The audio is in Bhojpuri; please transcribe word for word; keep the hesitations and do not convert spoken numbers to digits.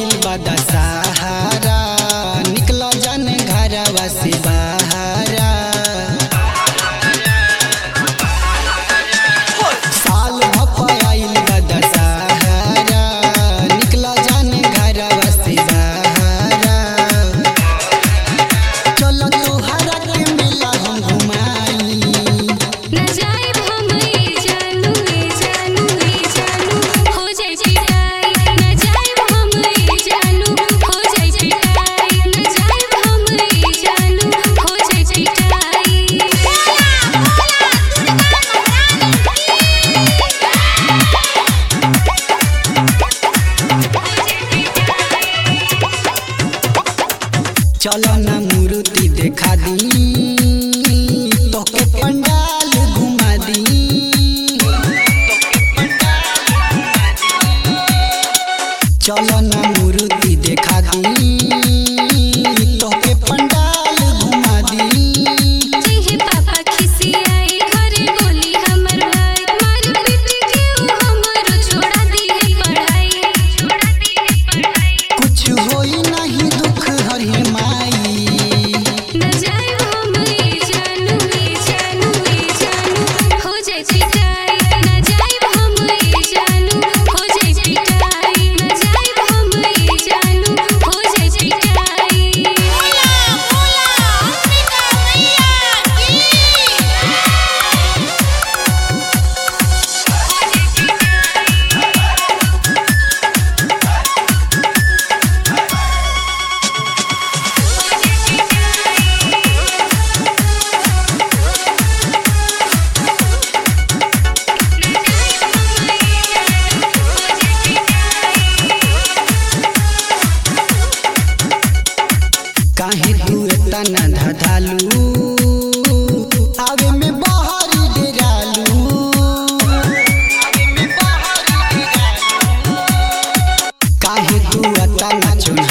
आइल बदा सहारा निकला जान घरवा से बाहरा साल भप आइल बदा सहारा निकला जान घरवा से बाहरा चलो तोहरा के मेला हम घुमाई न जाइब हम ए जानू ए जानू ए जानू हो जाई पिटाई न जाइब हम ए जानू हो जाई पिटाई न जाइब हम ए जानू हो जाई पिटाई चलो ना मूर्ति देखा दी तोके पंडाल घुमा दी चलो ना मूर्ति देखा दी तोके पंडाल घुमा दी जेहे पापा खिसियाई घरे बोली हमर भाई मार पीट के ऊ हमरो छोड़ा दी है पढ़ाई छोड़ा दी है पढ़ाई कुछ होई नहीं दुख हरि माई न जाइब हम ए जानू ए जानू ए जानू हो जाई पिटाई न जाइब हम ए जानू हो जाई पिटाई न जाइब हम ए जानू हो जाई पिटाई बोला बोला अंबिका मैया काहे तू इतना धधालू आवे में बाहर डेरालू काहे तू इतना